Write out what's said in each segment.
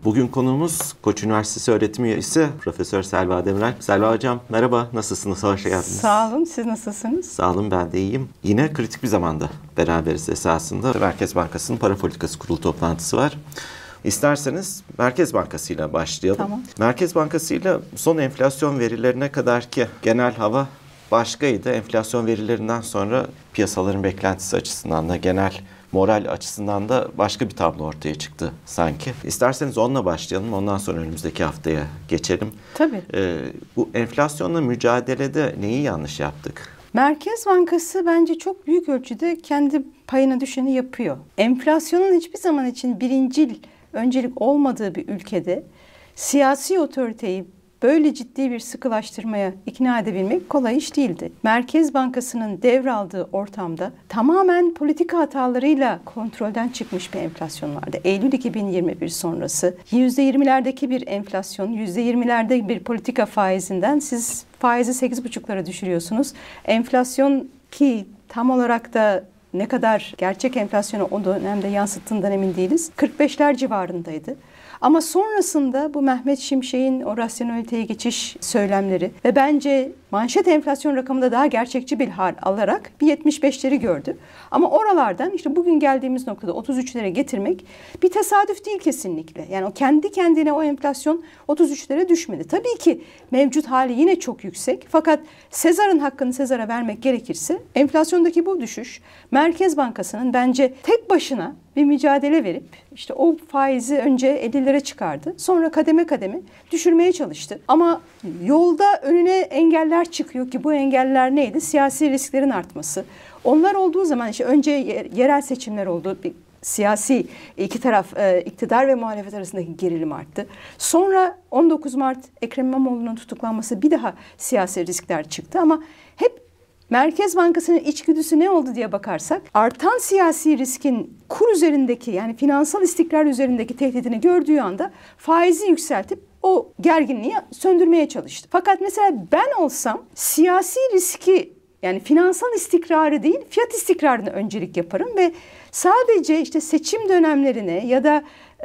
Bugün konuğumuz Koç Üniversitesi öğretim üyesi Profesör Selva Demirel. Selva Hocam merhaba, nasılsınız? Hoş geldiniz. Sağ olun, siz nasılsınız? Sağ olun, ben de iyiyim. Yine kritik bir zamanda beraberiz esasında. Merkez Bankası'nın para politikası kurulu toplantısı var. İsterseniz Merkez Bankası ile başlayalım. Tamam. Merkez Bankası ile son enflasyon verilerine kadar ki genel hava başkaydı. Enflasyon verilerinden sonra piyasaların beklentisi açısından da genel moral açısından da başka bir tablo ortaya çıktı sanki. İsterseniz onunla başlayalım. Ondan sonra önümüzdeki haftaya geçelim. Tabii. Bu enflasyonla mücadelede neyi yanlış yaptık? Merkez Bankası bence çok büyük ölçüde kendi payına düşeni yapıyor. Enflasyonun hiçbir zaman için birincil öncelik olmadığı bir ülkede siyasi otoriteyi böyle ciddi bir sıkılaştırmaya ikna edebilmek kolay iş değildi. Merkez Bankası'nın devraldığı ortamda tamamen politika hatalarıyla kontrolden çıkmış bir enflasyon vardı. Eylül 2021 sonrası %20'lerdeki bir enflasyon, %20'lerde bir politika faizinden siz faizi 8,5'lara düşürüyorsunuz. Enflasyon ki tam olarak da ne kadar gerçek enflasyonu o dönemde yansıttığından emin değiliz. 45'ler civarındaydı. Ama sonrasında bu Mehmet Şimşek'in o rasyoneliteye geçiş söylemleri ve bence manşet enflasyon rakamında daha gerçekçi bir hal alarak bir 75'leri gördü. Ama oralardan işte bugün geldiğimiz noktada 33'lere getirmek bir tesadüf değil kesinlikle. Yani o kendi kendine o enflasyon 33'lere düşmedi. Tabii ki mevcut hali yine çok yüksek. Fakat Sezar'ın hakkını Sezar'a vermek gerekirse enflasyondaki bu düşüş Merkez Bankası'nın bence tek başına bir mücadele verip işte o faizi önce 50'lere çıkardı. Sonra kademe kademe düşürmeye çalıştı. Ama yolda önüne engeller çıkıyor ki bu engeller neydi? Siyasi risklerin artması. Onlar olduğu zaman işte önce yerel seçimler oldu. Bir siyasi iki taraf iktidar ve muhalefet arasındaki gerilim arttı. Sonra 19 Mart Ekrem İmamoğlu'nun tutuklanması bir daha siyasi riskler çıktı ama hep Merkez Bankası'nın içgüdüsü ne oldu diye bakarsak artan siyasi riskin kur üzerindeki yani finansal istikrar üzerindeki tehdidini gördüğü anda faizi yükseltip o gerginliği söndürmeye çalıştı. Fakat mesela ben olsam siyasi riski yani finansal istikrarı değil fiyat istikrarını öncelik yaparım ve sadece işte seçim dönemlerine ya da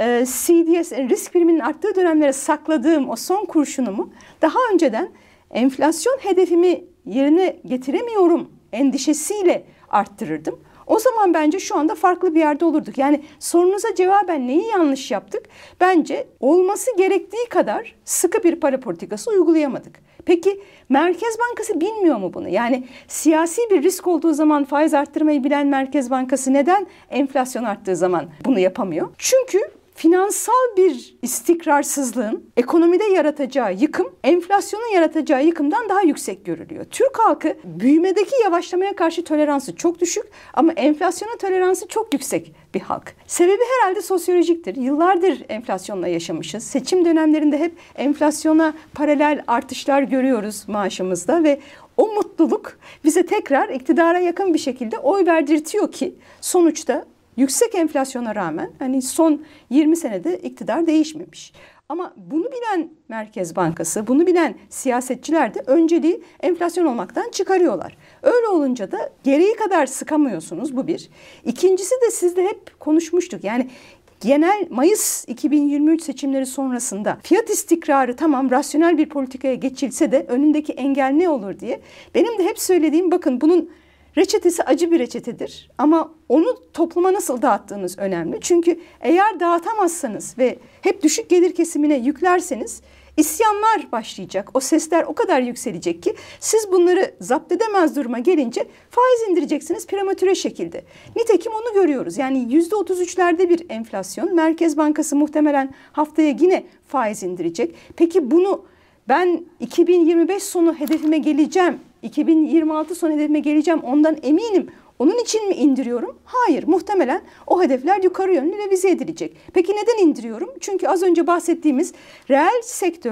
CDS risk priminin arttığı dönemlere sakladığım o son kurşunumu daha önceden enflasyon hedefimi yerine getiremiyorum endişesiyle arttırırdım. O zaman bence şu anda farklı bir yerde olurduk. Yani sorunuza cevaben neyi yanlış yaptık? Bence olması gerektiği kadar sıkı bir para politikası uygulayamadık. Peki Merkez Bankası bilmiyor mu bunu? Yani siyasi bir risk olduğu zaman faiz arttırmayı bilen Merkez Bankası neden enflasyon arttığı zaman bunu yapamıyor? Çünkü finansal bir istikrarsızlığın ekonomide yaratacağı yıkım, enflasyonun yaratacağı yıkımdan daha yüksek görülüyor. Türk halkı büyümedeki yavaşlamaya karşı toleransı çok düşük ama enflasyona toleransı çok yüksek bir halk. Sebebi herhalde sosyolojiktir. Yıllardır enflasyonla yaşamışız. Seçim dönemlerinde hep enflasyona paralel artışlar görüyoruz maaşımızda ve o mutluluk bize tekrar iktidara yakın bir şekilde oy verdirtiyor ki sonuçta yüksek enflasyona rağmen hani son 20 senede iktidar değişmemiş. Ama bunu bilen Merkez Bankası, bunu bilen siyasetçiler de önceliği enflasyon olmaktan çıkarıyorlar. Öyle olunca da gereği kadar sıkamıyorsunuz, bu bir. İkincisi de sizle hep konuşmuştuk. Yani genel Mayıs 2023 seçimleri sonrasında fiyat istikrarı tamam rasyonel bir politikaya geçilse de önündeki engel ne olur diye. Benim de hep söylediğim bakın bunun reçetesi acı bir reçetedir ama onu topluma nasıl dağıttığınız önemli. Çünkü eğer dağıtamazsanız ve hep düşük gelir kesimine yüklerseniz isyanlar başlayacak. O sesler o kadar yükselecek ki siz bunları zapt edemez duruma gelince faiz indireceksiniz prematüre şekilde. Nitekim onu görüyoruz. Yani %33'lerde bir enflasyon. Merkez Bankası muhtemelen haftaya yine faiz indirecek. Peki bunu ben 2025 sonu hedefime geleceğim, 2026 sonu hedefime geleceğim ondan eminim. Onun için mi indiriyorum? Hayır. Muhtemelen o hedefler yukarı yönlü revize edilecek. Peki neden indiriyorum? Çünkü az önce bahsettiğimiz reel sektör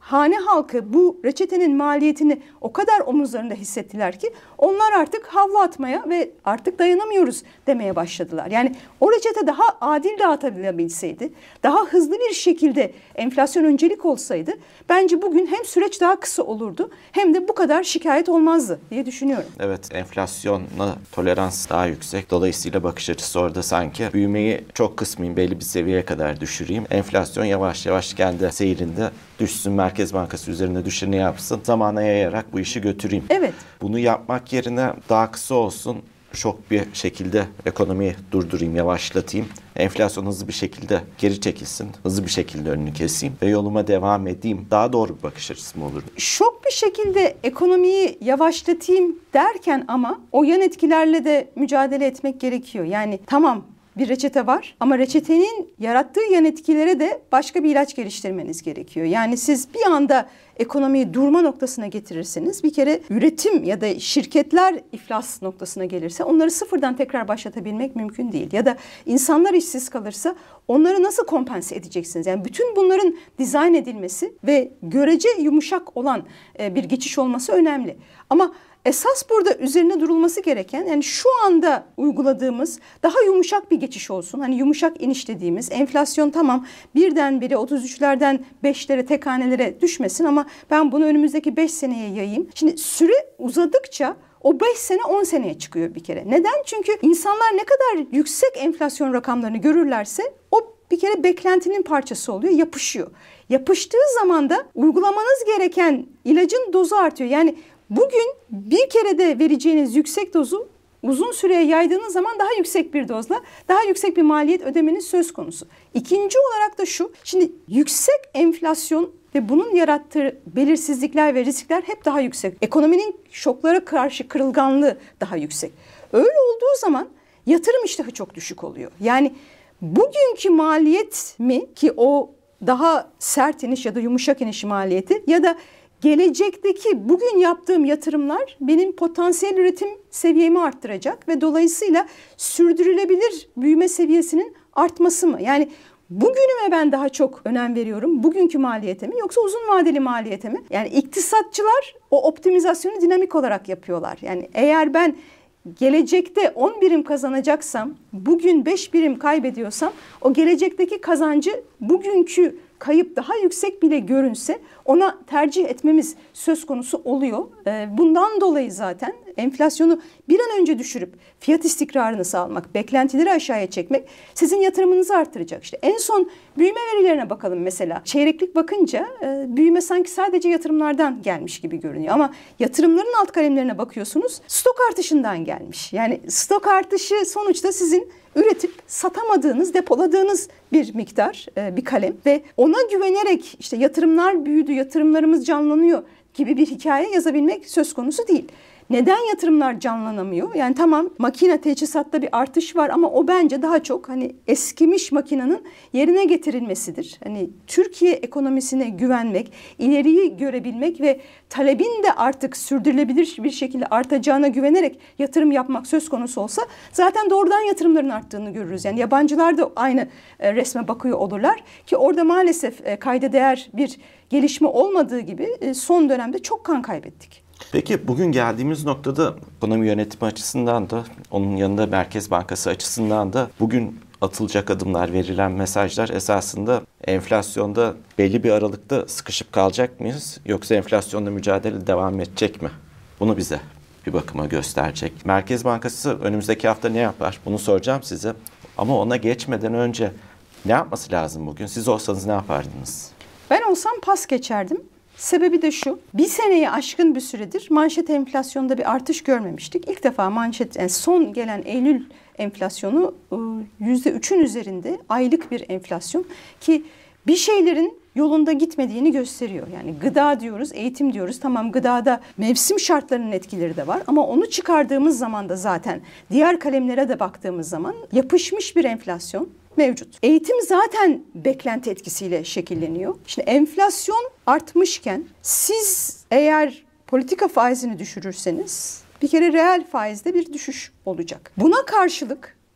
hane halkı bu reçetenin maliyetini o kadar omuzlarında hissettiler ki onlar artık havlu atmaya ve artık dayanamıyoruz demeye başladılar. Yani o reçete daha adil dağıtılabilseydi, daha hızlı bir şekilde enflasyon öncelik olsaydı bence bugün hem süreç daha kısa olurdu hem de bu kadar şikayet olmazdı diye düşünüyorum. Evet, enflasyona tolerans daha yüksek. Dolayısıyla bakış açısı orada sanki büyümeyi çok kısmayayım, belli bir seviyeye kadar düşüreyim. Enflasyon yavaş yavaş kendi seyrinde düşsün, Merkez Bankası üzerine düşeni yapsın. Zamana yayarak bu işi götüreyim. Evet. Bunu yapmak yerine daha kısa olsun, şok bir şekilde ekonomiyi durdurayım, yavaşlatayım. Enflasyon hızlı bir şekilde geri çekilsin, hızlı bir şekilde önünü keseyim ve yoluma devam edeyim. Daha doğru bir bakış açısı mı olur? Şok bir şekilde ekonomiyi yavaşlatayım derken ama o yan etkilerle de mücadele etmek gerekiyor. Yani tamam, bir reçete var ama reçetenin yarattığı yan etkilere de başka bir ilaç geliştirmeniz gerekiyor. Yani siz bir anda ekonomiyi durma noktasına getirirseniz bir kere üretim ya da şirketler iflas noktasına gelirse onları sıfırdan tekrar başlatabilmek mümkün değil. Ya da insanlar işsiz kalırsa onları nasıl kompanse edeceksiniz? Yani bütün bunların dizayn edilmesi ve görece yumuşak olan bir geçiş olması önemli. Ama esas burada üzerine durulması gereken, yani şu anda uyguladığımız daha yumuşak bir geçiş olsun. Hani yumuşak iniş dediğimiz, enflasyon tamam birdenbire 33'lerden 5'lere, tek hanelere düşmesin ama ben bunu önümüzdeki 5 seneye yayayım. Şimdi süre uzadıkça o 5 sene 10 seneye çıkıyor bir kere. Neden? Çünkü insanlar ne kadar yüksek enflasyon rakamlarını görürlerse o bir kere beklentinin parçası oluyor, yapışıyor. Yapıştığı zaman da uygulamanız gereken ilacın dozu artıyor. Yani bugün bir kere de vereceğiniz yüksek dozu uzun süreye yaydığınız zaman daha yüksek bir dozla daha yüksek bir maliyet ödemeniz söz konusu. İkinci olarak da şu, şimdi yüksek enflasyon ve bunun yarattığı belirsizlikler ve riskler hep daha yüksek. Ekonominin şoklara karşı kırılganlığı daha yüksek. Öyle olduğu zaman yatırım iştahı çok düşük oluyor. Yani bugünkü maliyet mi ki o daha sert iniş ya da yumuşak iniş maliyeti ya da gelecekteki bugün yaptığım yatırımlar benim potansiyel üretim seviyemi arttıracak ve dolayısıyla sürdürülebilir büyüme seviyesinin artması mı? Yani bugünüme ben daha çok önem veriyorum. Bugünkü maliyete mi yoksa uzun vadeli maliyete mi? Yani iktisatçılar o optimizasyonu dinamik olarak yapıyorlar. Yani eğer ben gelecekte 10 birim kazanacaksam, bugün 5 birim kaybediyorsam o gelecekteki kazancı bugünkü kayıp daha yüksek bile görünse ona tercih etmemiz söz konusu oluyor. Bundan dolayı zaten enflasyonu bir an önce düşürüp fiyat istikrarını sağlamak, beklentileri aşağıya çekmek sizin yatırımınızı artıracak. İşte en son büyüme verilerine bakalım mesela. Çeyreklik bakınca büyüme sanki sadece yatırımlardan gelmiş gibi görünüyor. Ama yatırımların alt kalemlerine bakıyorsunuz, stok artışından gelmiş. Yani stok artışı sonuçta sizin üretip satamadığınız, depoladığınız bir miktar, bir kalem ve ona güvenerek işte yatırımlar büyüdü, yatırımlarımız canlanıyor gibi bir hikaye yazabilmek söz konusu değil. Neden yatırımlar canlanamıyor? Yani tamam, makine teçhisatta bir artış var ama o bence daha çok hani eskimiş makinenin yerine getirilmesidir. Hani Türkiye ekonomisine güvenmek, ileriyi görebilmek ve talebin de artık sürdürülebilir bir şekilde artacağına güvenerek yatırım yapmak söz konusu olsa zaten doğrudan yatırımların arttığını görürüz. Yani yabancılar da aynı resme bakıyor olurlar ki orada maalesef kayda değer bir gelişme olmadığı gibi son dönemde çok kan kaybettik. Peki bugün geldiğimiz noktada ekonomi yönetimi açısından da onun yanında Merkez Bankası açısından da bugün atılacak adımlar, verilen mesajlar esasında enflasyonda belli bir aralıkta sıkışıp kalacak mıyız? Yoksa enflasyonla mücadele devam edecek mi? Bunu bize bir bakıma gösterecek. Merkez Bankası önümüzdeki hafta ne yapar? Bunu soracağım size. Ama ona geçmeden önce ne yapması lazım bugün? Siz olsanız ne yapardınız? Ben olsam pas geçerdim. Sebebi de şu, bir seneye aşkın bir süredir manşet enflasyonda bir artış görmemiştik. İlk defa manşet, yani son gelen Eylül enflasyonu %3'ün üzerinde aylık bir enflasyon ki bir şeylerin yolunda gitmediğini gösteriyor. Yani gıda diyoruz, eğitim diyoruz. Tamam, gıdada mevsim şartlarının etkileri de var ama onu çıkardığımız zaman da zaten diğer kalemlere de baktığımız zaman yapışmış bir enflasyon mevcut. Eğitim zaten beklenti etkisiyle şekilleniyor. Şimdi enflasyon artmışken siz eğer politika faizini düşürürseniz bir kere reel faizde bir düşüş olacak. Buna karşılık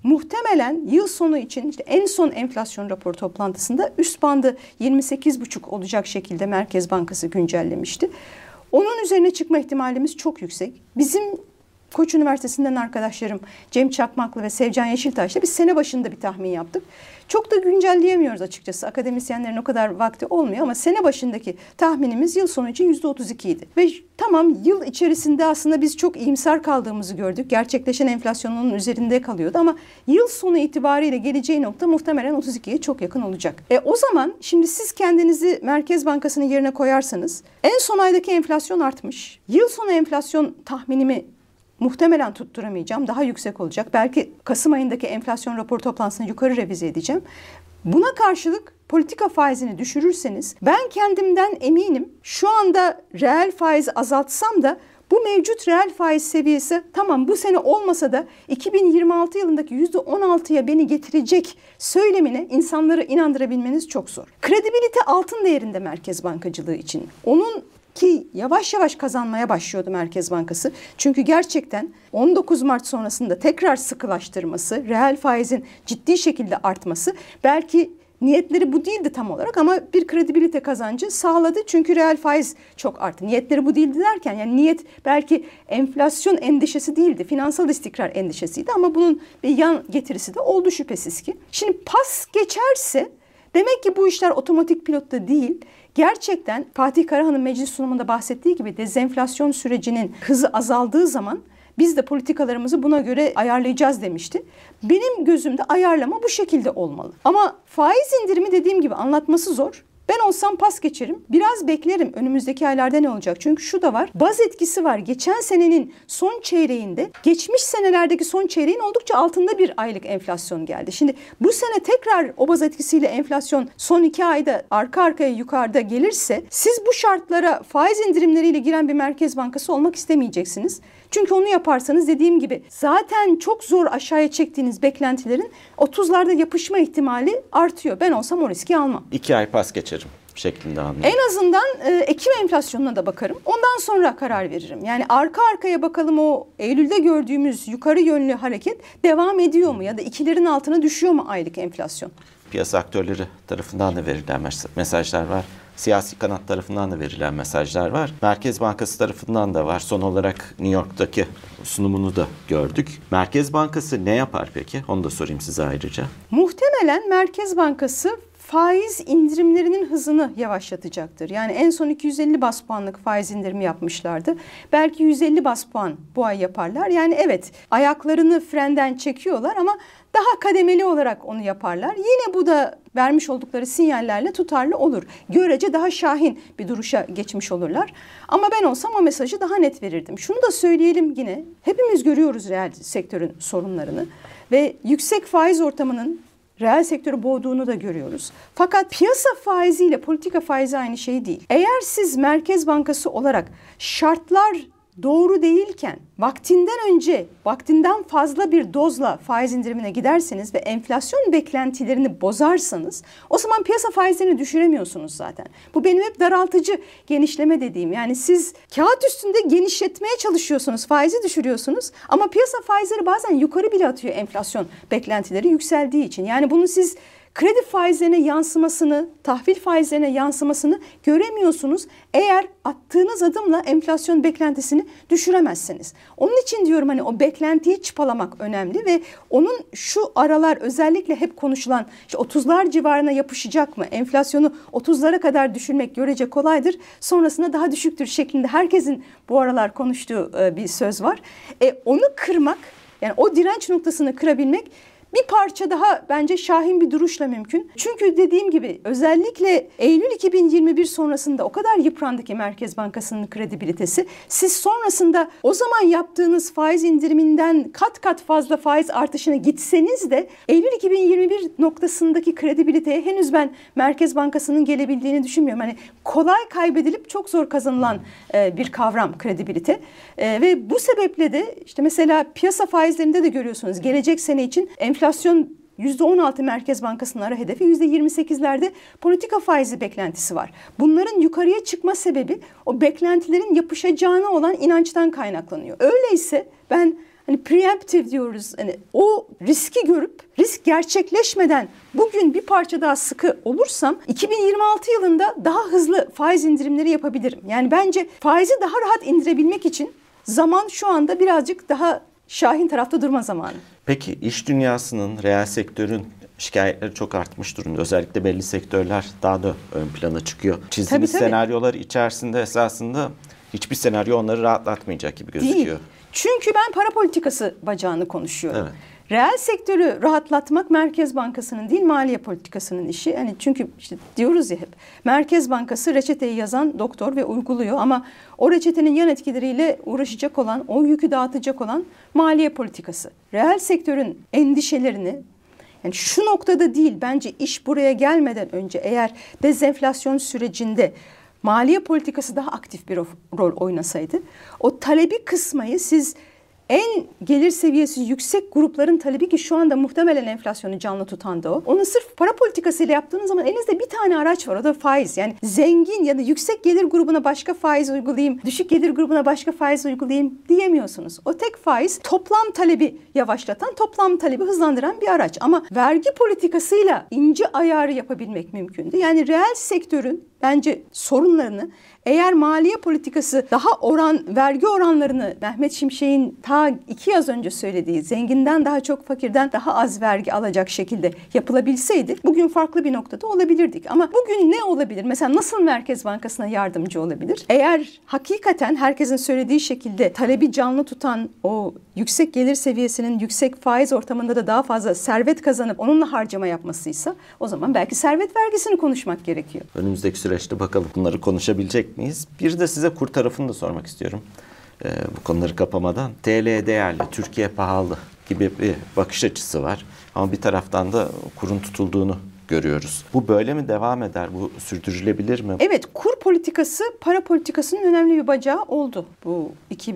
muhtemelen yıl sonu için işte en son enflasyon raporu toplantısında üst bandı 28,5 olacak şekilde Merkez Bankası güncellemişti. Onun üzerine çıkma ihtimalimiz çok yüksek. Bizim Koç Üniversitesi'nden arkadaşlarım Cem Çakmaklı ve Sevcan Yeşiltaş'la biz sene başında bir tahmin yaptık. Çok da güncelleyemiyoruz açıkçası. Akademisyenlerin o kadar vakti olmuyor ama sene başındaki tahminimiz yıl sonu için %32 idi. Ve tamam, yıl içerisinde aslında biz çok iyimser kaldığımızı gördük. Gerçekleşen enflasyonun üzerinde kalıyordu ama yıl sonu itibariyle geleceği nokta muhtemelen 32'ye çok yakın olacak. O zaman şimdi siz kendinizi Merkez Bankası'nın yerine koyarsanız en son aydaki enflasyon artmış. Yıl sonu enflasyon tahminimi muhtemelen tutturamayacağım. Daha yüksek olacak. Belki Kasım ayındaki enflasyon raporu toplantısını yukarı revize edeceğim. Buna karşılık politika faizini düşürürseniz ben kendimden eminim. Şu anda reel faizi azaltsam da bu mevcut reel faiz seviyesi tamam bu sene olmasa da 2026 yılındaki %16'ya beni getirecek söylemine insanları inandırabilmeniz çok zor. Kredibilite altın değerinde merkez bankacılığı için. Onun ki yavaş yavaş kazanmaya başlıyordu Merkez Bankası. Çünkü gerçekten 19 Mart sonrasında tekrar sıkılaştırması, reel faizin ciddi şekilde artması, belki niyetleri bu değildi tam olarak ama bir kredibilite kazancı sağladı. Çünkü reel faiz çok arttı. Niyetleri bu değildi derken yani niyet belki enflasyon endişesi değildi. Finansal istikrar endişesiydi ama bunun bir yan getirisi de oldu şüphesiz ki. Şimdi pas geçerse demek ki bu işler otomatik pilotta değil. Gerçekten Fatih Karahan'ın meclis sunumunda bahsettiği gibi dezenflasyon sürecinin hızı azaldığı zaman biz de politikalarımızı buna göre ayarlayacağız demişti. Benim gözümde ayarlama bu şekilde olmalı. Ama faiz indirimi dediğim gibi anlatması zor. Ben olsam pas geçerim. Biraz beklerim önümüzdeki aylarda ne olacak. Çünkü şu da var. Baz etkisi var. Geçen senenin son çeyreğinde geçmiş senelerdeki son çeyreğin oldukça altında bir aylık enflasyon geldi. Şimdi bu sene tekrar o baz etkisiyle enflasyon son 2 ayda arka arkaya yukarıda gelirse siz bu şartlara faiz indirimleriyle giren bir Merkez Bankası olmak istemeyeceksiniz. Çünkü onu yaparsanız dediğim gibi zaten çok zor aşağıya çektiğiniz beklentilerin 30'larda yapışma ihtimali artıyor. Ben olsam o riski almam. 2 ay pas geçerim şeklinde anladım. En azından Ekim enflasyonuna da bakarım. Ondan sonra karar veririm. Yani arka arkaya bakalım o Eylül'de gördüğümüz yukarı yönlü hareket devam ediyor mu? Ya da 2'lerin altına düşüyor mu aylık enflasyon? Piyasa aktörleri tarafından da verilen mesajlar var. Siyasi kanat tarafından da verilen mesajlar var. Merkez Bankası tarafından da var. Son olarak New York'taki sunumunu da gördük. Merkez Bankası ne yapar peki? Onu da sorayım size ayrıca. Muhtemelen Merkez Bankası faiz indirimlerinin hızını yavaşlatacaktır. Yani en son 250 bas puanlık faiz indirimi yapmışlardı. Belki 150 bas puan bu ay yaparlar. Yani evet, ayaklarını frenden çekiyorlar ama daha kademeli olarak onu yaparlar. Yine bu da vermiş oldukları sinyallerle tutarlı olur. Görece daha şahin bir duruşa geçmiş olurlar. Ama ben olsam o mesajı daha net verirdim. Şunu da söyleyelim yine. Hepimiz görüyoruz reel sektörün sorunlarını ve yüksek faiz ortamının reel sektörü boğduğunu da görüyoruz. Fakat piyasa faiziyle politika faizi aynı şey değil. Eğer siz Merkez Bankası olarak şartlar doğru değilken vaktinden fazla bir dozla faiz indirimine giderseniz ve enflasyon beklentilerini bozarsanız o zaman piyasa faizlerini düşüremiyorsunuz zaten. Bu benim hep daraltıcı genişleme dediğim. Yani siz kağıt üstünde genişletmeye çalışıyorsunuz, faizi düşürüyorsunuz ama piyasa faizleri bazen yukarı bile atıyor enflasyon beklentileri yükseldiği için. Yani bunu siz kredi faizlerine yansımasını, tahvil faizlerine yansımasını göremiyorsunuz eğer attığınız adımla enflasyon beklentisini düşüremezseniz. Onun için diyorum hani o beklentiyi çıpalamak önemli ve onun şu aralar özellikle hep konuşulan işte 30'lar civarına yapışacak mı? Enflasyonu 30'lara kadar düşürmek görece kolaydır. Sonrasında daha düşüktür şeklinde herkesin bu aralar konuştuğu bir söz var. Onu kırmak, yani o direnç noktasını kırabilmek bir parça daha bence şahin bir duruşla mümkün. Çünkü dediğim gibi özellikle Eylül 2021 sonrasında o kadar yıprandı ki Merkez Bankası'nın kredibilitesi. Siz sonrasında o zaman yaptığınız faiz indiriminden kat kat fazla faiz artışına gitseniz de Eylül 2021 noktasındaki kredibiliteye henüz ben Merkez Bankası'nın gelebildiğini düşünmüyorum. Hani kolay kaybedilip çok zor kazanılan bir kavram kredibilite. Ve bu sebeple de işte mesela piyasa faizlerinde de görüyorsunuz gelecek sene için enflasyon %16 Merkez Bankası'nın ara hedefi, %28'lerde politika faizi beklentisi var. Bunların yukarıya çıkma sebebi o beklentilerin yapışacağına olan inançtan kaynaklanıyor. Öyleyse ben hani preemptive diyoruz. Hani o riski görüp risk gerçekleşmeden bugün bir parça daha sıkı olursam 2026 yılında daha hızlı faiz indirimleri yapabilirim. Yani bence faizi daha rahat indirebilmek için zaman şu anda birazcık daha şahin tarafta durma zamanı. Peki iş dünyasının, reel sektörün şikayetleri çok artmış durumda. Özellikle belli sektörler daha da ön plana çıkıyor. Çizdiğiniz senaryolar içerisinde esasında hiçbir senaryo onları rahatlatmayacak gibi gözüküyor. Değil. Çünkü ben para politikası bacağını konuşuyorum. Evet. Reel sektörü rahatlatmak Merkez Bankası'nın değil, maliye politikasının işi. Yani çünkü işte diyoruz ya hep, Merkez Bankası reçeteyi yazan doktor ve uyguluyor ama o reçetenin yan etkileriyle uğraşacak olan, o yükü dağıtacak olan maliye politikası. Reel sektörün endişelerini, yani şu noktada değil, bence iş buraya gelmeden önce eğer dezenflasyon sürecinde maliye politikası daha aktif bir rol oynasaydı, o talebi kısmayı siz en gelir seviyesi yüksek grupların talebi, ki şu anda muhtemelen enflasyonu canlı tutan da o. Onu sırf para politikasıyla yaptığınız zaman elinizde bir tane araç var, o da faiz. Yani zengin ya da yüksek gelir grubuna başka faiz uygulayayım, düşük gelir grubuna başka faiz uygulayayım diyemiyorsunuz. O tek faiz toplam talebi yavaşlatan, toplam talebi hızlandıran bir araç. Ama vergi politikasıyla ince ayarı yapabilmek mümkündü. Yani reel sektörün bence sorunlarını, eğer maliye politikası daha vergi oranlarını Mehmet Şimşek'in ta 2 yaz önce söylediği zenginden daha çok fakirden daha az vergi alacak şekilde yapılabilseydi bugün farklı bir noktada olabilirdik. Ama bugün ne olabilir? Mesela nasıl Merkez Bankası'na yardımcı olabilir? Eğer hakikaten herkesin söylediği şekilde talebi canlı tutan, o yüksek gelir seviyesinin yüksek faiz ortamında da daha fazla servet kazanıp onunla harcama yapmasıysa, o zaman belki servet vergisini konuşmak gerekiyor. Önümüzdeki süreçte bakalım bunları konuşabilecek miyiz? Bir de size kur tarafını da sormak istiyorum. Bu konuları kapamadan. TL değerli, Türkiye pahalı gibi bir bakış açısı var. Ama bir taraftan da kurun tutulduğunu görüyoruz. Bu böyle mi devam eder? Bu sürdürülebilir mi? Evet, kur politikası para politikasının önemli bir bacağı oldu bu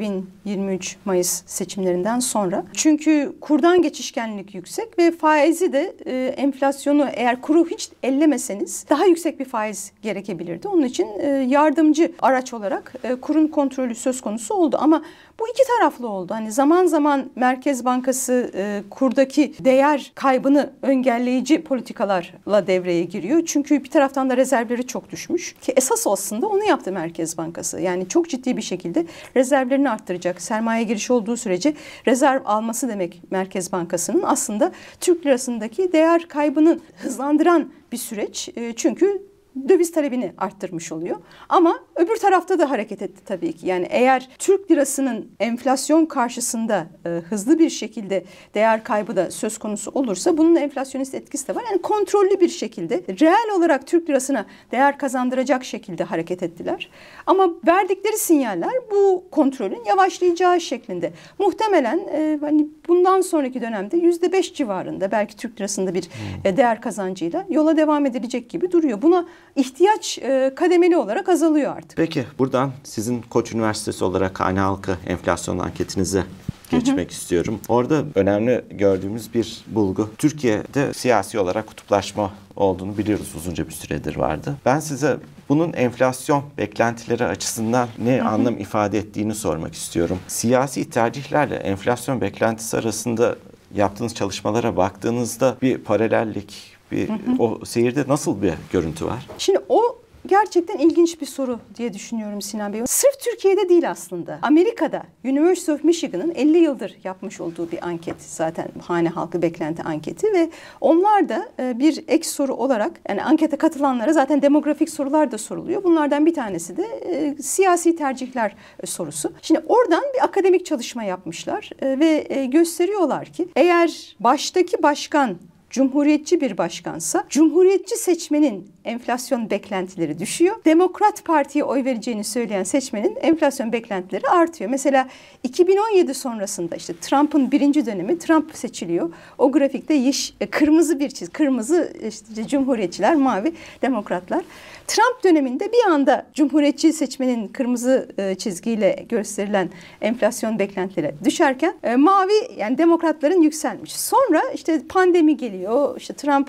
2023 Mayıs seçimlerinden sonra. Çünkü kurdan geçişkenlik yüksek ve faizi de enflasyonu, eğer kuru hiç ellemeseniz daha yüksek bir faiz gerekebilirdi. Onun için yardımcı araç olarak kurun kontrolü söz konusu oldu. Ama bu iki taraflı oldu. Hani zaman zaman Merkez Bankası kurdaki değer kaybını engelleyici politikalarla devreye giriyor. Çünkü bir taraftan da rezervleri çok düşmüş. Ki esas aslında onu yaptı Merkez Bankası. Yani çok ciddi bir şekilde rezervlerini arttıracak. Sermaye girişi olduğu sürece rezerv alması demek Merkez Bankası'nın aslında Türk lirasındaki değer kaybını hızlandıran bir süreç. Çünkü döviz talebini arttırmış oluyor. Ama öbür tarafta da hareket etti tabii ki. Yani eğer Türk lirasının enflasyon karşısında hızlı bir şekilde değer kaybı da söz konusu olursa bunun enflasyonist etkisi de var. Yani kontrollü bir şekilde reel olarak Türk lirasına değer kazandıracak şekilde hareket ettiler. Ama verdikleri sinyaller bu kontrolün yavaşlayacağı şeklinde. Muhtemelen hani bundan sonraki dönemde %5 civarında belki Türk lirasında bir değer kazancıyla yola devam edilecek gibi duruyor. Buna ihtiyaç kademeli olarak azalıyor artık. Peki buradan sizin Koç Üniversitesi olarak hane halkı enflasyon anketinize geçmek istiyorum. Orada önemli gördüğümüz bir bulgu. Türkiye'de siyasi olarak kutuplaşma olduğunu biliyoruz, uzunca bir süredir vardı. Ben size bunun enflasyon beklentileri açısından ne anlam ifade ettiğini sormak istiyorum. Siyasi tercihlerle enflasyon beklentisi arasında yaptığınız çalışmalara baktığınızda bir paralellik, o seyirde nasıl bir görüntü var? Şimdi o gerçekten ilginç bir soru diye düşünüyorum Sinan Bey. Sırf Türkiye'de değil aslında. Amerika'da University of Michigan'ın 50 yıldır yapmış olduğu bir anket, zaten hane halkı beklenti anketi ve onlar da bir ek soru olarak, yani ankete katılanlara zaten demografik sorular da soruluyor. Bunlardan bir tanesi de siyasi tercihler sorusu. Şimdi oradan bir akademik çalışma yapmışlar ve gösteriyorlar ki eğer baştaki başkan Cumhuriyetçi bir başkansa, Cumhuriyetçi seçmenin enflasyon beklentileri düşüyor. Demokrat Parti'ye oy vereceğini söyleyen seçmenin enflasyon beklentileri artıyor. Mesela 2017 sonrasında işte Trump'ın birinci dönemi, Trump seçiliyor. O grafikte kırmızı bir çizgi, kırmızı işte Cumhuriyetçiler, mavi Demokratlar. Trump döneminde bir anda Cumhuriyetçi seçmenin kırmızı çizgiyle gösterilen enflasyon beklentileri düşerken mavi, yani Demokratların yükselmiş. Sonra işte pandemi geliyor. İşte Trump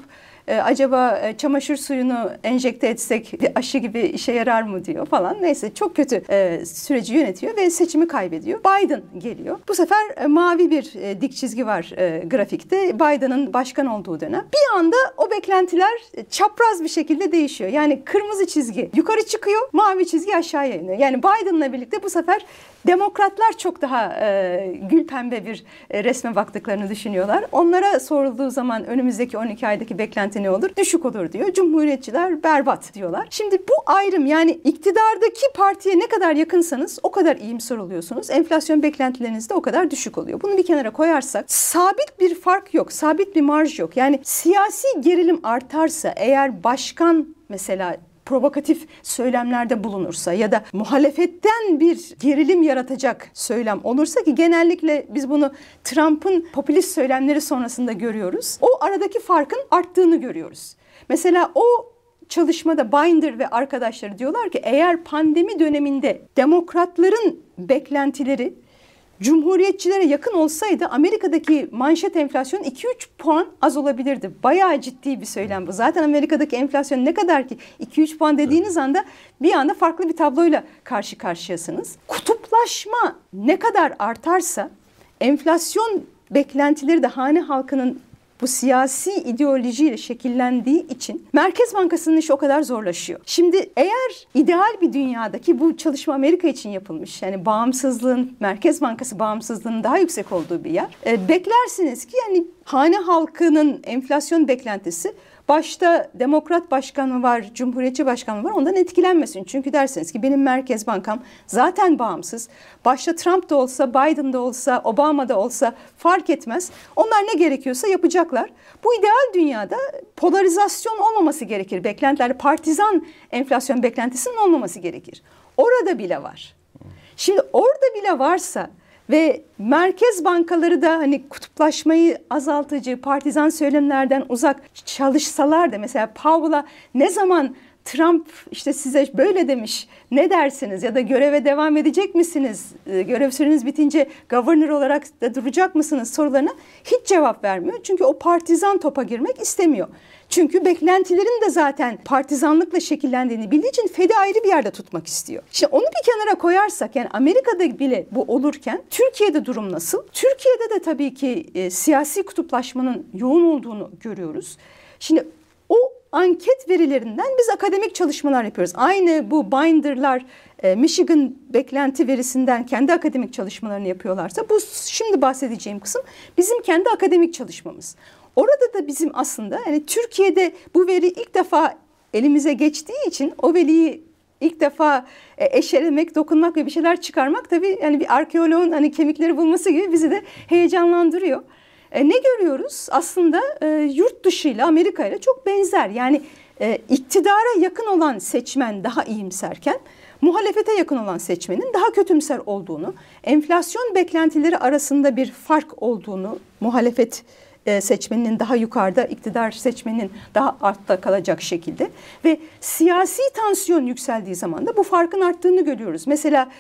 acaba çamaşır suyunu enjekte etsek bir aşı gibi işe yarar mı diyor falan. Neyse çok kötü süreci yönetiyor ve seçimi kaybediyor. Biden geliyor. Bu sefer mavi bir dik çizgi var grafikte. Biden'ın başkan olduğu dönem. Bir anda o beklentiler çapraz bir şekilde değişiyor. Yani kırmızı çizgi yukarı çıkıyor, mavi çizgi aşağıya iniyor. Yani Biden'la birlikte bu sefer demokratlar çok daha gül pembe bir resme baktıklarını düşünüyorlar. Onlara sorulduğu zaman önümüzdeki 12 aydaki beklenti ne olur? Düşük olur diyor. Cumhuriyetçiler berbat diyorlar. Şimdi bu ayrım, yani iktidardaki partiye ne kadar yakınsanız o kadar iyimser oluyorsunuz. Enflasyon beklentileriniz de o kadar düşük oluyor. Bunu bir kenara koyarsak sabit bir fark yok, sabit bir marj yok. Yani siyasi gerilim artarsa, eğer başkan mesela provokatif söylemlerde bulunursa ya da muhalefetten bir gerilim yaratacak söylem olursa, ki genellikle biz bunu Trump'ın popülist söylemleri sonrasında görüyoruz. O aradaki farkın arttığını görüyoruz. Mesela o çalışmada Binder ve arkadaşları diyorlar ki eğer pandemi döneminde demokratların beklentileri Cumhuriyetçilere yakın olsaydı Amerika'daki manşet enflasyon 2-3 puan az olabilirdi. Bayağı ciddi bir söylem bu. Zaten Amerika'daki enflasyon ne kadar ki 2-3 puan dediğiniz anda bir anda farklı bir tabloyla karşı karşıyasınız. Kutuplaşma ne kadar artarsa enflasyon beklentileri de hane halkının bu siyasi ideolojiyle şekillendiği için Merkez Bankası'nın işi o kadar zorlaşıyor. Şimdi eğer ideal bir dünyadaki, bu çalışma Amerika için yapılmış, yani bağımsızlığın, Merkez Bankası bağımsızlığının daha yüksek olduğu bir yer, beklersiniz ki yani hane halkının enflasyon beklentisi başta demokrat başkan mı var, cumhuriyetçi başkan mı var, ondan etkilenmesin. Çünkü dersiniz ki benim Merkez Bankam zaten bağımsız. Başta Trump da olsa, Biden da olsa, Obama da olsa fark etmez. Onlar ne gerekiyorsa yapacaklar. Bu ideal dünyada polarizasyon olmaması gerekir. Beklentilerde partizan enflasyon beklentisinin olmaması gerekir. Orada bile var. Şimdi orada bile varsa ve merkez bankaları da hani kutuplaşmayı azaltıcı, partizan söylemlerden uzak çalışsalar da, mesela Powell'a ne zaman Trump işte size böyle demiş, ne dersiniz ya da göreve devam edecek misiniz, görev süreniz bitince governor olarak da duracak mısınız sorularına hiç cevap vermiyor. Çünkü o partizan topa girmek istemiyor. Çünkü beklentilerin de zaten partizanlıkla şekillendiğini bildiği için Fed'i ayrı bir yerde tutmak istiyor. Şimdi onu bir kenara koyarsak, yani Amerika'da bile bu olurken Türkiye'de durum nasıl? Türkiye'de de tabii ki siyasi kutuplaşmanın yoğun olduğunu görüyoruz. Şimdi o anket verilerinden biz akademik çalışmalar yapıyoruz. Aynı bu Binder'lar Michigan beklenti verisinden kendi akademik çalışmalarını yapıyorlarsa, bu şimdi bahsedeceğim kısım bizim kendi akademik çalışmamız. Orada da bizim aslında yani Türkiye'de bu veri ilk defa elimize geçtiği için o veriyi ilk defa eşelemek, dokunmak ve bir şeyler çıkarmak tabii yani bir arkeoloğun hani kemikleri bulması gibi bizi de heyecanlandırıyor. Ne görüyoruz? Aslında yurt dışıyla, Amerika ile çok benzer. Yani iktidara yakın olan seçmen daha iyimserken, muhalefete yakın olan seçmenin daha kötümser olduğunu, enflasyon beklentileri arasında bir fark olduğunu, muhalefet seçmeninin daha yukarıda, iktidar seçmeninin daha altta kalacak şekilde ve siyasi tansiyon yükseldiği zaman da bu farkın arttığını görüyoruz. Mesela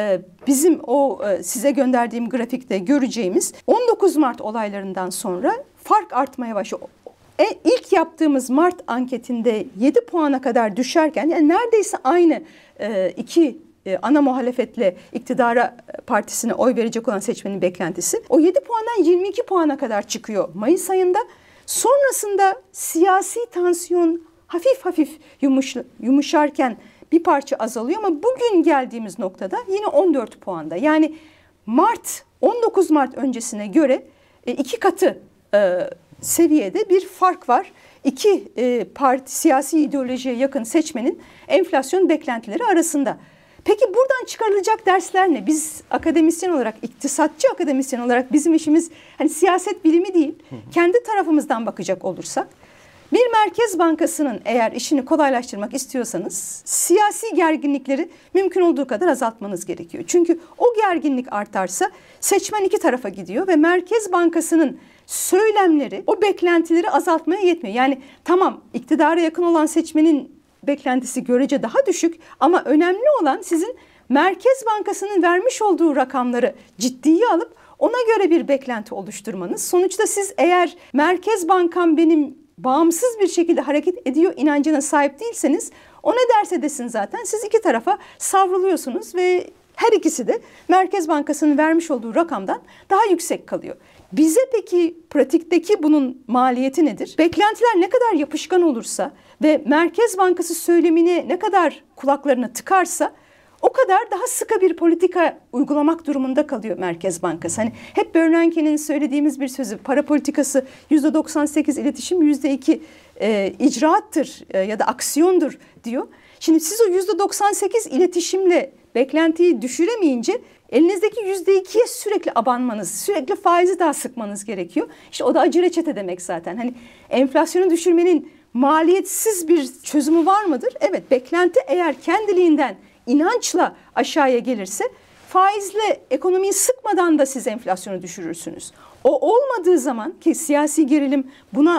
bizim o size gönderdiğim grafikte göreceğimiz 19 Mart olaylarından sonra fark artmaya başlıyor. İlk yaptığımız Mart anketinde 7 puana kadar düşerken, yani neredeyse aynı iki ana muhalefetle iktidara partisine oy verecek olan seçmenin beklentisi o 7 puandan 22 puana kadar çıkıyor Mayıs ayında. Sonrasında siyasi tansiyon hafif yumuşarken bir parça azalıyor ama bugün geldiğimiz noktada yine 14 puanda. Yani 19 Mart öncesine göre 2 katı seviyede bir fark var. İki siyasi ideolojiye yakın seçmenin enflasyon beklentileri arasında. Peki buradan çıkarılacak dersler ne? Biz akademisyen olarak, iktisatçı akademisyen olarak bizim işimiz hani siyaset bilimi değil. Kendi tarafımızdan bakacak olursak, bir merkez bankasının eğer işini kolaylaştırmak istiyorsanız siyasi gerginlikleri mümkün olduğu kadar azaltmanız gerekiyor. Çünkü o gerginlik artarsa seçmen iki tarafa gidiyor ve merkez bankasının söylemleri o beklentileri azaltmaya yetmiyor. Yani tamam, iktidara yakın olan seçmenin beklentisi görece daha düşük ama önemli olan sizin Merkez Bankası'nın vermiş olduğu rakamları ciddiye alıp ona göre bir beklenti oluşturmanız. Sonuçta siz eğer Merkez Bankam benim bağımsız bir şekilde hareket ediyor inancına sahip değilseniz o ne derse desin zaten siz iki tarafa savruluyorsunuz ve her ikisi de Merkez Bankası'nın vermiş olduğu rakamdan daha yüksek kalıyor. Bize peki pratikteki bunun maliyeti nedir? Beklentiler ne kadar yapışkan olursa ve Merkez Bankası söylemini ne kadar kulaklarına tıkarsa o kadar daha sıkı bir politika uygulamak durumunda kalıyor Merkez Bankası. Hani hep Bernanke'nin söylediğimiz bir sözü, para politikası %98 iletişim, %2 icraattır ya da aksiyondur diyor. Şimdi siz o %98 iletişimle beklentiyi düşüremeyince elinizdeki %2'ye sürekli abanmanız, sürekli faizi daha sıkmanız gerekiyor. İşte o da acı reçete demek zaten. Hani enflasyonu düşürmenin maliyetsiz bir çözümü var mıdır? Evet, beklenti eğer kendiliğinden inançla aşağıya gelirse faizle ekonomiyi sıkmadan da siz enflasyonu düşürürsünüz. O olmadığı zaman ki siyasi gerilim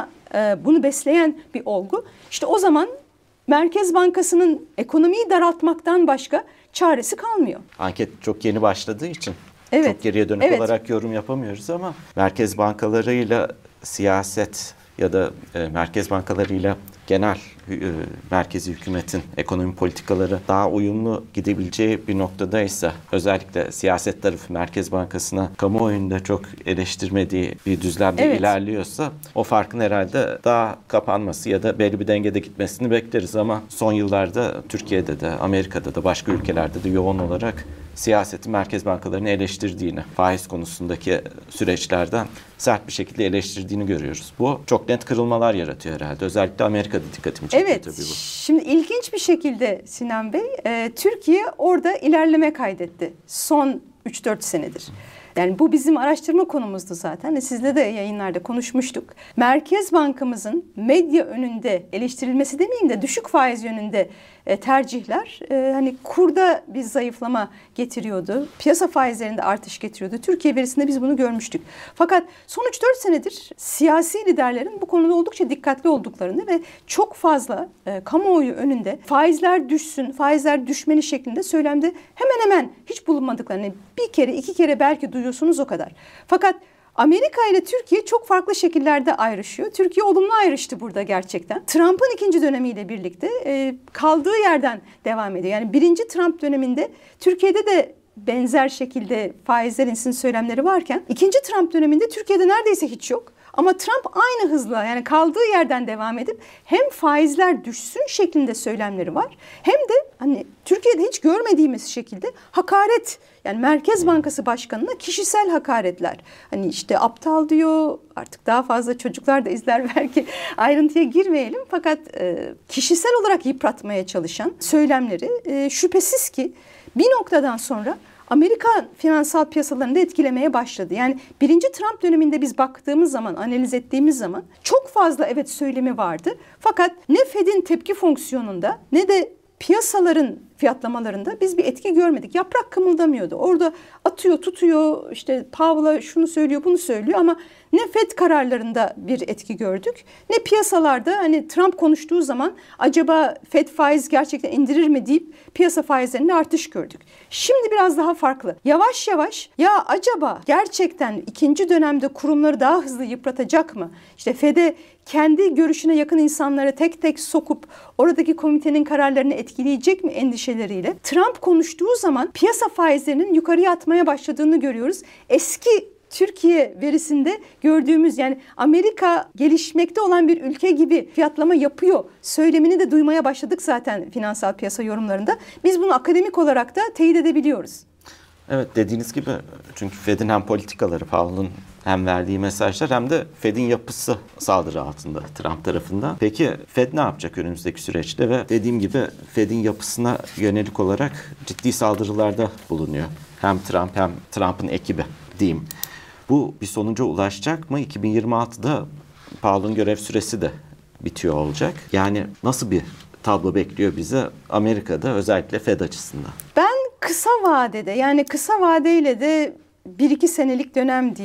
bunu besleyen bir olgu, işte o zaman Merkez Bankası'nın ekonomiyi daraltmaktan başka çaresi kalmıyor. Anket çok yeni başladığı için evet, çok geriye dönük olarak yorum yapamıyoruz ama merkez bankalarıyla siyaset ya da merkez bankalarıyla genel merkezi hükümetin ekonomi politikaları daha uyumlu gidebileceği bir noktadaysa, özellikle siyaset tarafı Merkez Bankası'na kamuoyunda çok eleştirmediği bir düzlemde ilerliyorsa o farkın herhalde daha kapanması ya da belli bir dengede gitmesini bekleriz ama son yıllarda Türkiye'de de Amerika'da da başka ülkelerde de yoğun olarak siyasetin merkez bankalarını eleştirdiğini, faiz konusundaki süreçlerden sert bir şekilde eleştirdiğini görüyoruz. Bu çok net kırılmalar yaratıyor herhalde. Özellikle Amerika'da dikkatimi çekiyor tabii bu. Şimdi ilginç bir şekilde Sinan Bey, Türkiye orada ilerleme kaydetti son 3-4 senedir. Yani bu bizim araştırma konumuzdu zaten. Sizle de yayınlarda konuşmuştuk. Merkez Bankamızın medya önünde eleştirilmesi demeyeyim de düşük faiz yönünde tercihler hani kurda bir zayıflama getiriyordu. Piyasa faizlerinde artış getiriyordu. Türkiye verisinde biz bunu görmüştük. Fakat son 3-4 senedir siyasi liderlerin bu konuda oldukça dikkatli olduklarını ve çok fazla kamuoyu önünde faizler düşsün, faizler düşmeli şeklinde söylemde hemen hemen hiç bulunmadıklarını bir kere, iki kere belki duyuyorsunuz o kadar. Fakat Amerika ile Türkiye çok farklı şekillerde ayrışıyor. Türkiye olumlu ayrıştı burada gerçekten. Trump'ın ikinci dönemiyle birlikte kaldığı yerden devam ediyor. Yani birinci Trump döneminde Türkiye'de de benzer şekilde faizler insin söylemleri varken ikinci Trump döneminde Türkiye'de neredeyse hiç yok. Ama Trump aynı hızla yani kaldığı yerden devam edip hem faizler düşsün şeklinde söylemleri var hem de hani Türkiye'de hiç görmediğimiz şekilde hakaret, yani Merkez Bankası Başkanı'na kişisel hakaretler. Hani işte aptal diyor, artık daha fazla çocuklar da izler belki, ayrıntıya girmeyelim. Fakat kişisel olarak yıpratmaya çalışan söylemleri şüphesiz ki bir noktadan sonra Amerikan finansal piyasalarını da etkilemeye başladı. Yani birinci Trump döneminde biz baktığımız zaman, analiz ettiğimiz zaman çok fazla evet söylemi vardı. Fakat ne Fed'in tepki fonksiyonunda ne de piyasaların fiyatlamalarında biz bir etki görmedik. Yaprak kımıldamıyordu. Orada atıyor, tutuyor, işte Powell'a şunu söylüyor, bunu söylüyor ama ne Fed kararlarında bir etki gördük, ne piyasalarda hani Trump konuştuğu zaman acaba Fed faiz gerçekten indirir mi deyip piyasa faizlerinde artış gördük. Şimdi biraz daha farklı. Yavaş yavaş ya acaba gerçekten ikinci dönemde kurumları daha hızlı yıpratacak mı? İşte Fed'e kendi görüşüne yakın insanları tek tek sokup oradaki komitenin kararlarını etkileyecek mi endişeleriyle Trump konuştuğu zaman piyasa faizlerinin yukarıya atmaya başladığını görüyoruz. Eski Türkiye verisinde gördüğümüz, yani Amerika gelişmekte olan bir ülke gibi fiyatlama yapıyor söylemini de duymaya başladık zaten finansal piyasa yorumlarında. Biz bunu akademik olarak da teyit edebiliyoruz. Evet, dediğiniz gibi, çünkü Fed'in hem politikaları, Powell'ın hem verdiği mesajlar hem de Fed'in yapısı saldırı altında Trump tarafından. Peki Fed ne yapacak önümüzdeki süreçte ve dediğim gibi Fed'in yapısına yönelik olarak ciddi saldırılarda bulunuyor. Hem Trump hem Trump'ın ekibi diyeyim. Bu bir sonuca ulaşacak mı? 2026'da Powell'ın görev süresi de bitiyor olacak. Yani nasıl bir tablo bekliyor bizi Amerika'da, özellikle Fed açısından? Ben kısa vadede, yani kısa vadeyle de 1-2 senelik dönem diyeyim,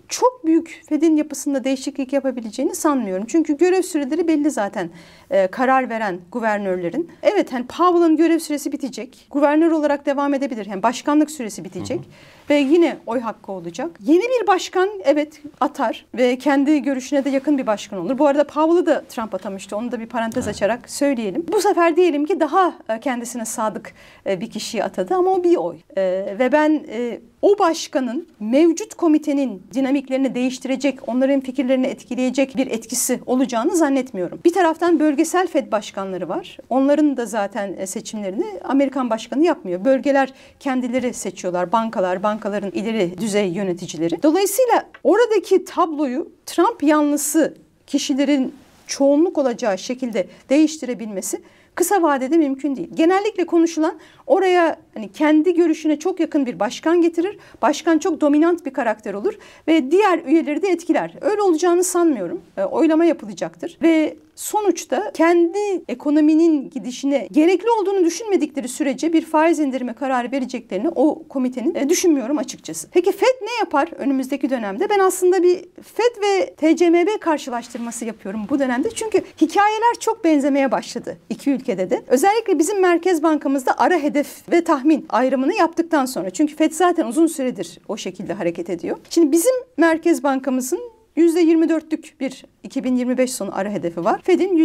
çok büyük Fed'in yapısında değişiklik yapabileceğini sanmıyorum. Çünkü görev süreleri belli zaten karar veren guvernörlerin. Evet, hani Powell'ın görev süresi bitecek. Guvernör olarak devam edebilir. Yani başkanlık süresi bitecek. Ve yine oy hakkı olacak. Yeni bir başkan evet atar ve kendi görüşüne de yakın bir başkan olur. Bu arada Powell'ı da Trump atamıştı. Onu da bir parantez açarak söyleyelim. Bu sefer diyelim ki daha kendisine sadık bir kişiyi atadı ama o bir oy. Ve ben o başkanın mevcut komitenin dinamiklerini değiştirecek, onların fikirlerini etkileyecek bir etkisi olacağını zannetmiyorum. Bir taraftan bölgesel Fed başkanları var. Onların da zaten seçimlerini Amerikan başkanı yapmıyor. Bölgeler kendileri seçiyorlar. Bankaların ileri düzey yöneticileri. Dolayısıyla oradaki tabloyu Trump yanlısı kişilerin çoğunluk olacağı şekilde değiştirebilmesi kısa vadede mümkün değil. Genellikle konuşulan oraya hani kendi görüşüne çok yakın bir başkan getirir. Başkan çok dominant bir karakter olur ve diğer üyeleri de etkiler. Öyle olacağını sanmıyorum. Oylama yapılacaktır ve sonuçta kendi ekonominin gidişine gerekli olduğunu düşünmedikleri sürece bir faiz indirimi kararı vereceklerini o komitenin düşünmüyorum açıkçası. Peki Fed ne yapar önümüzdeki dönemde? Ben aslında bir Fed ve TCMB karşılaştırması yapıyorum bu dönemde. Çünkü hikayeler çok benzemeye başladı iki ülkede de. Özellikle bizim Merkez Bankamızda ara hedef ve tahmin ayrımını yaptıktan sonra. Çünkü Fed zaten uzun süredir o şekilde hareket ediyor. Şimdi bizim Merkez Bankamızın %24'lük bir 2025 sonu ara hedefi var. Fed'in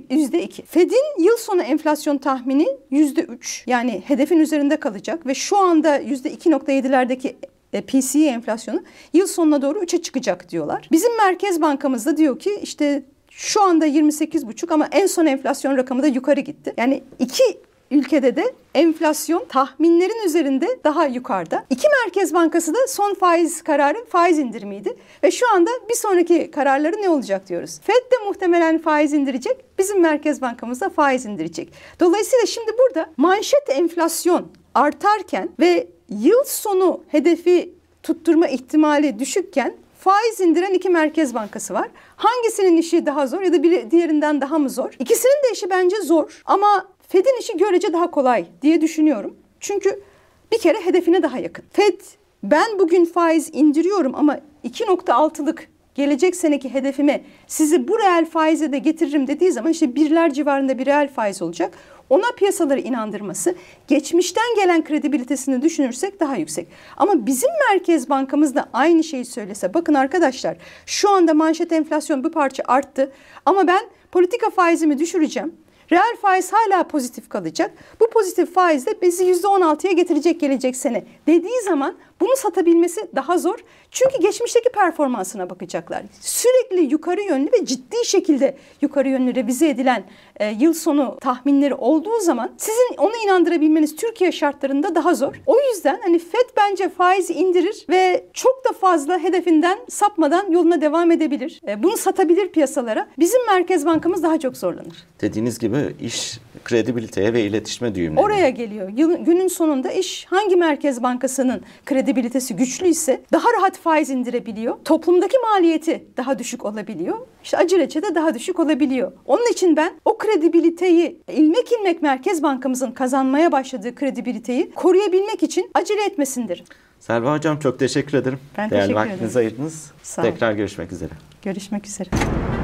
%2. Fed'in yıl sonu enflasyon tahmini %3. Yani hedefin üzerinde kalacak ve şu anda %2.7'lerdeki PCE enflasyonu yıl sonuna doğru 3'e çıkacak diyorlar. Bizim Merkez Bankamız da diyor ki işte şu anda 28,5 ama en son enflasyon rakamı da yukarı gitti. Yani iki ülkede de enflasyon tahminlerin üzerinde daha yukarıda. İki Merkez Bankası da son faiz kararı faiz indirimiydi. Ve şu anda bir sonraki kararları ne olacak diyoruz. Fed de muhtemelen faiz indirecek. Bizim Merkez Bankamız da faiz indirecek. Dolayısıyla şimdi burada manşet enflasyon artarken ve yıl sonu hedefi tutturma ihtimali düşükken faiz indiren iki Merkez Bankası var. Hangisinin işi daha zor ya da diğerinden daha mı zor? İkisinin de işi bence zor ama Fed'in işi görece daha kolay diye düşünüyorum. Çünkü bir kere hedefine daha yakın. Fed ben bugün faiz indiriyorum ama 2.6'lık gelecek seneki hedefime sizi bu reel faize de getiririm dediği zaman işte birler civarında bir reel faiz olacak. Ona piyasaları inandırması, geçmişten gelen kredibilitesini düşünürsek daha yüksek. Ama bizim Merkez Bankamız da aynı şeyi söylese, bakın arkadaşlar şu anda manşet enflasyon bir parça arttı ama ben politika faizimi düşüreceğim. Reel faiz hala pozitif kalacak. Bu pozitif faiz de bizi %16'ya getirecek gelecek sene dediği zaman bunu satabilmesi daha zor. Çünkü geçmişteki performansına bakacaklar. Sürekli yukarı yönlü ve ciddi şekilde yukarı yönlü revize edilen yıl sonu tahminleri olduğu zaman sizin onu inandırabilmeniz Türkiye şartlarında daha zor. O yüzden hani Fed bence faizi indirir ve çok da fazla hedefinden sapmadan yoluna devam edebilir. Bunu satabilir piyasalara. Bizim Merkez Bankamız daha çok zorlanır. Dediğiniz gibi iş kredibiliteye ve iletişime düğümleniyor. Oraya geliyor. Günün sonunda iş hangi Merkez Bankası'nın kredibilitesi güçlüyse daha rahat faiz indirebiliyor. Toplumdaki maliyeti daha düşük olabiliyor. İşte acelece de daha düşük olabiliyor. Onun için ben o kredibiliteyi ilmek ilmek Merkez Bankamızın kazanmaya başladığı kredibiliteyi koruyabilmek için acele etmesindir. Selva Hocam çok teşekkür ederim. Ben Değerli teşekkür vaktinizi ederim. ayırdınız. Sağ olun. Tekrar görüşmek üzere. Görüşmek üzere.